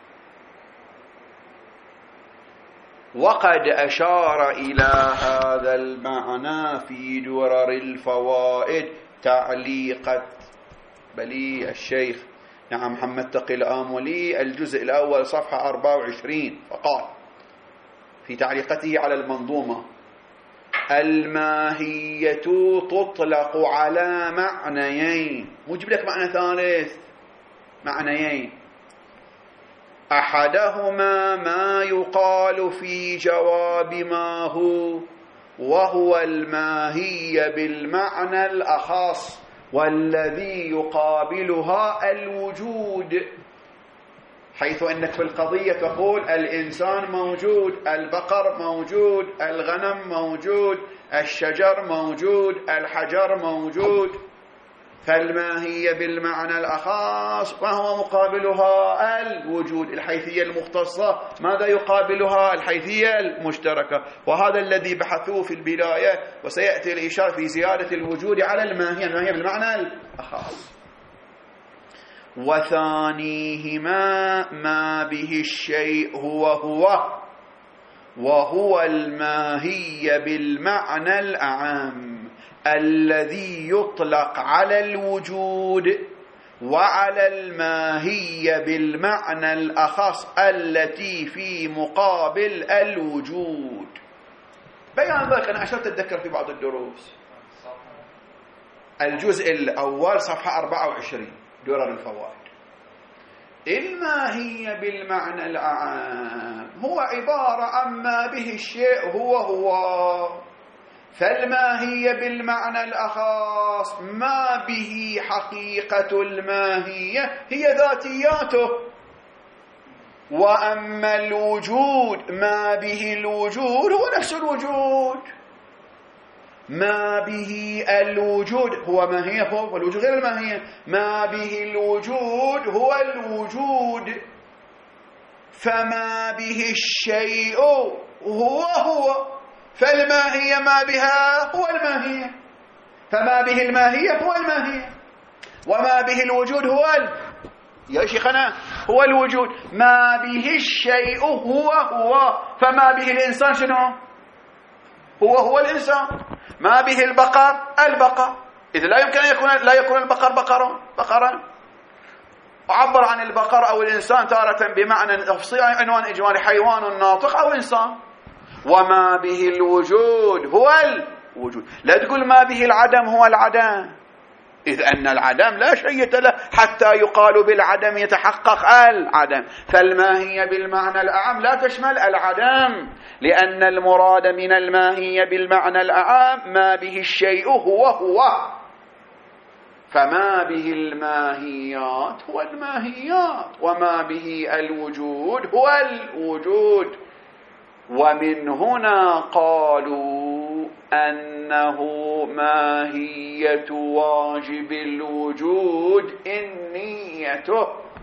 Speaker 1: وقد أشار إلى هذا المعنى في درر الفوائد تعليقة بلي الشيخ نعم محمد تقي الآملي الجزء الأول صفحة 24 فقال في تعليقته على المنظومة: الماهية تطلق على معنيين. وجب لك معنى ثالث، معنيين. أحدهما ما يقال في جواب ما هو، وهو الماهية بالمعنى الأخص والذي يقابلها الوجود، حيث أنك في القضية تقول الإنسان موجود، البقر موجود، الغنم موجود، الشجر موجود، الحجر موجود. فالماهية بالمعنى الأخص وهو مقابلها الوجود. الحيثية المختصة ماذا يقابلها؟ الحيثية المشتركة. وهذا الذي بحثوه في البداية، وسيأتي الإشارة في زيادة الوجود على الماهية، الماهية بالمعنى الأخص. وثانيهما ما به الشيء وهو الماهية بالمعنى الأعم الذي يطلق على الوجود وعلى الماهية بالمعنى الأخص التي في مقابل الوجود. بيان ذلك أنا أشرت أتذكر في بعض الدروس. الجزء الأول صفحة 24 درر الفوائد. الماهية بالمعنى الأعم هو عبارة عن ما به الشيء هو. فالماهية بالمعنى الأخص ما به حقيقة الماهية هي ذاتياته. وأما الوجود ما به الوجود هو نفس الوجود. ما به الوجود هو ماهية، هو الوجود غير الماهية. ما به الوجود هو الوجود. فما به الشيء هو. فالماهية ما بها هو الماهية. فما به الماهية هو الماهية. وما به الوجود هو يا شيخنا هو الوجود. ما به الشيء هو. فما به الإنسان شنو؟ هو الإنسان. ما به البقر. إذ لا يمكن أن لا يكون البقر بقرا. وعبر عن البقر أو الإنسان تارة بمعنى تفصيل عنوان إجمالي: حيوان ناطق أو إنسان. وما به الوجود هو الوجود. لا تقول ما به العدم هو العدم، إذ أن العدم لا شيء له حتى يقال بالعدم يتحقق العدم. فالماهية بالمعنى الأعم لا تشمل العدم، لأن المراد من الماهية بالمعنى الأعم ما به الشيء هو. فما به الماهيات هو الماهيات، وما به الوجود هو الوجود. ومن هنا قالوا أنه ماهية واجب الوجود النية،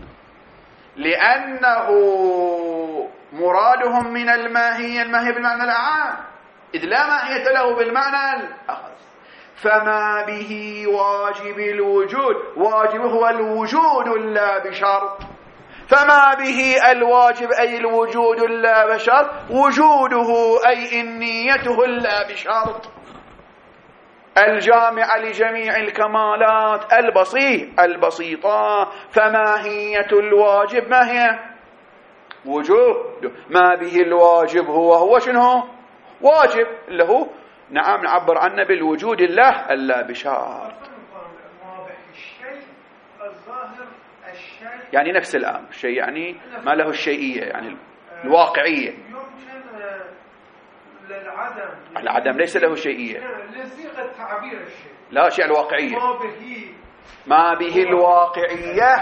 Speaker 1: لأنه مرادهم من الماهية بالمعنى الأعام، إذ لا ماهية له بالمعنى الأخص. فما به واجب الوجود، واجب هو الوجود لا بشرط. فما به الواجب أي الوجود لا بشرط، وجوده أي النيته لا بشرط، الجامع لجميع الكمالات البسيطة. فماهية الواجب ما هي؟ وجود. ما به الواجب هو شنو؟ واجب له، نعم نعبر عنه بالوجود الله اللا بشرط، يعني نفس الأمر الشيء، يعني ما له الشيئية، يعني الواقعية.
Speaker 2: يمكن للعدم،
Speaker 1: العدم ليس له شيئية،
Speaker 2: لصيغة تعبير الشيء،
Speaker 1: لا شيء الواقعية،
Speaker 2: ما
Speaker 1: به الواقعية.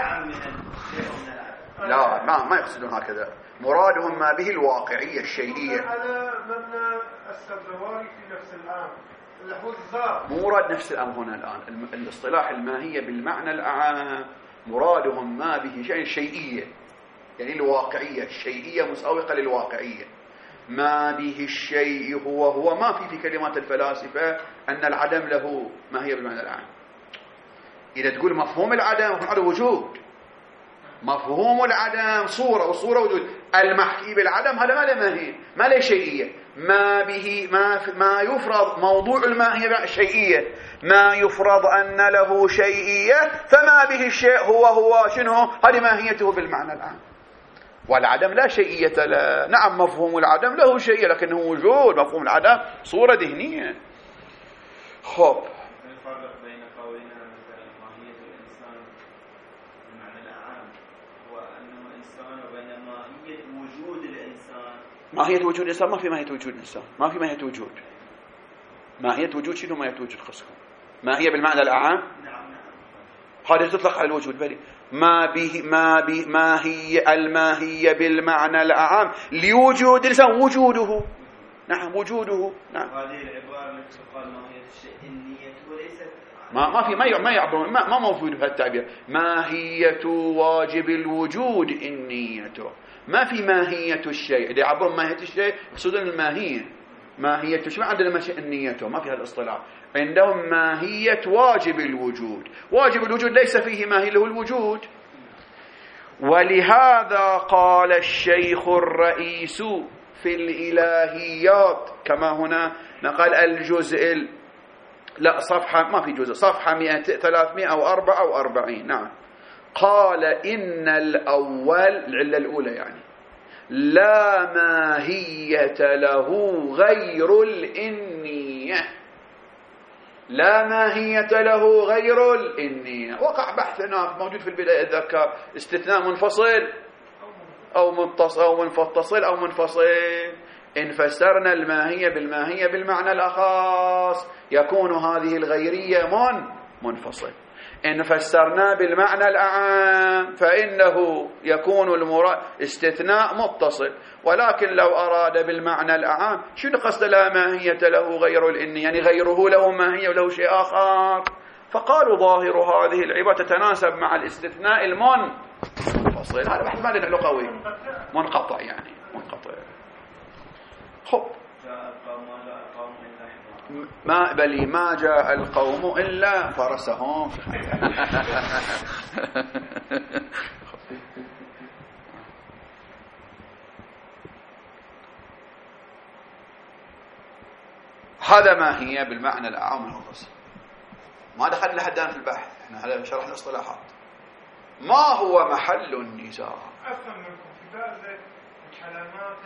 Speaker 1: لا ما يقصدون هكذا، مرادهم ما به الواقعية الشيئية.
Speaker 2: على مبنى السبزواري في نفس الآن اللي هو الذات،
Speaker 1: مو مراد نفس الأمر هنا الآن. الاصطلاح الماهية بالمعنى الأعام مرادهم ما به شيء شيئية، يعني الواقعية الشيئية مساوقة للواقعية. ما به الشيء هو ما في كلمات الفلاسفة أن العدم له ماهية بالمعنى العام. إذا تقول مفهوم العدم هذا وجود، مفهوم العدم صورة، والصورة وجود. المحكي بالعدم هذا ما له ماهية، ما له شيئية. ما به ما يفرض موضوع الماهية الشيئية، ما يفرض أن له شيئية، فما به الشيء هو شنو؟ هذه ماهيته بالمعنى العام. والعدم لا شيئية له. نعم مفهوم العدم له شيئية لكنه وجود، مفهوم العدم صورة ذهنية. خب
Speaker 3: الفرق بين قولنا مثلا ماهية الإنسان بالمعنى العام هو أنه إنسان، وبين ماهية وجود الإنسان.
Speaker 1: ماهية وجود الإنسان ما في ماهية وجود الإنسان، ما في ماهية وجود. ماهية وجود شنو ماهية وجود خصكم؟ ماهية بالمعنى العام
Speaker 3: نعم
Speaker 1: هذا تطلق على الوجود. بل ما هي الماهية بالمعنى العام لوجود الإنسان وجوده. نعم وجوده. نعم
Speaker 3: هذه العبارة التي تقال ماهية الشيء النية وليست
Speaker 1: ما يعبرون، ما موجود في التعبير. ماهية واجب الوجود النية، ما في ماهية الشيء. إذا يعبرون ماهية الشيء يقصدون الماهية. ماهية الشيء ما عندنا النية، ما في هذا الاصطلاح. عندهم ماهية واجب الوجود. واجب الوجود ليس فيه ماهية له الوجود. ولهذا قال الشيخ الرئيس في الإلهيات، كما هنا نقل الجزء لا صفحة، ما في جزء، صفحة 344. نعم قال إن الأول، العلة الأولى يعني، لا ماهية له غير الإنية. لا ماهية له غير الإنية. وقع بحثنا موجود في البداية الذكر، استثناء منفصل أو متصل أو منفصل أو منفصل. إن فسرنا الماهية بالماهية بالمعنى الأخص يكون هذه الغيرية منفصل. إن فسرنا بالمعنى الأعام فإنه يكون المراد استثناء متصل. ولكن لو أراد بالمعنى الأعام شنو قصد لا ماهية له غير الإنية؟ يعني غيره له ماهية وله شيء آخر. فقالوا ظاهر هذه العبارة تتناسب مع الاستثناء المنفصل. هذا بحث ما لنا لغوي، منقطع يعني منقطع. خب ما جاء القوم إلا فرسهم. هذا ما هي بالمعنى الأعم الخاص. ما دخلنا لحد الآن في البحث، احنا هذا شرح الاصطلاحات. ما هو محل النزاع؟
Speaker 2: أفهم منكم في بعض الكلمات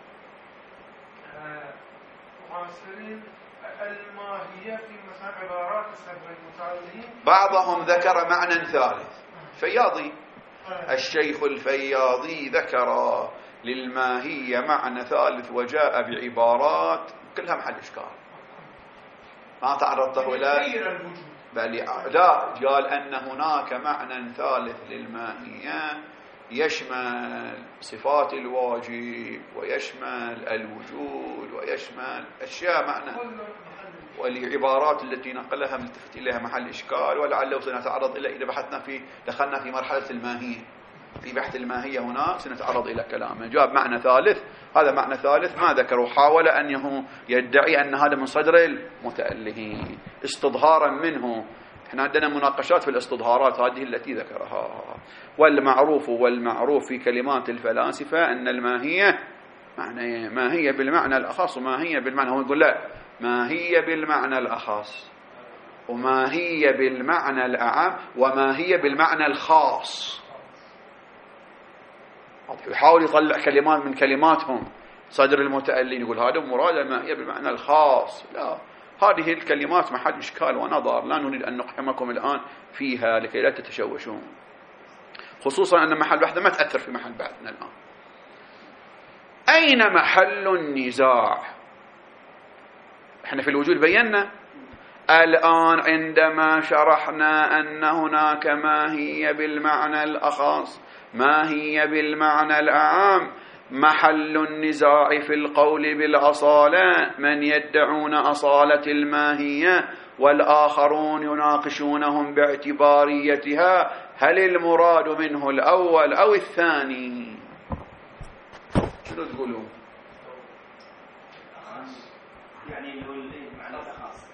Speaker 2: المعاصرين الماهية في مثلا عبارات المتعلمين،
Speaker 1: بعضهم ذكر معنى ثالث. فياضي الشيخ الفياضي ذكر للماهية معنى ثالث وجاء بعبارات كلها محل إشكال ما تعرضته إليه. بل لا، قال أن هناك معنى ثالث للماهية يشمل صفات الواجب ويشمل الوجود ويشمل أشياء معنى. والعبارات التي نقلها ملتفت إليها محل إشكال، ولعله سنتعرض إلى إذا دخلنا في مرحلة الماهية. في بحث الماهية هنا سنتعرض إلى كلامه. جاب معنى ثالث، هذا معنى ثالث ما ذكره. حاول أنه يدعي أن هذا من صدر المتألهين استظهارا منه احنا عندنا مناقشات في الاستظهارات هذه التي ذكرها. والمعروف في كلمات الفلاسفة أن الماهية معنى ما هي بالمعنى الأخص وما هي بالمعنى، هو يقول لا، ما هي بالمعنى الأخص وما هي بالمعنى الأعم وما هي بالمعنى الخاص. يحاول يطلع كلمات من كلماتهم صدر المتألين، يقول هذا مراد ما هي بالمعنى الخاص. لا، هذه الكلمات محل إشكال ونظر، لا نريد أن نقحمكم الآن فيها لكي لا تتشوشون، خصوصا أن محل واحدة ما تأثر في محل بعدنا الآن. أين محل النزاع؟ احنا في الوجود بينا الآن عندما شرحنا أن هناك ما هي بالمعنى الأخص ما هي بالمعنى الأعام. محل النزاع في القول بالأصالة، من يدعون أصالة الماهية والآخرون يناقشونهم باعتباريتها، هل المراد منه الأول أو الثاني؟ شنو تقولون؟
Speaker 3: يعني المعنى الخاص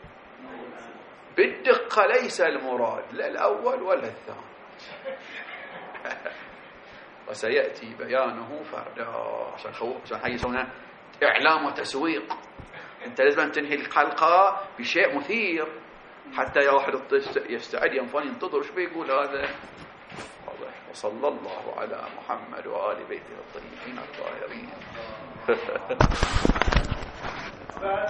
Speaker 1: بالدقة ليس المراد لا الأول ولا الثاني، وسيأتي بيانه فردا عشان حيثنا إعلام وتسويق. أنت لازم تنهي الحلقة بشيء مثير حتى يا واحد يستعد ينفون ينتظر ايش بيقول هذا. وصلى الله على محمد وآل بيته الطيبين الطاهرين.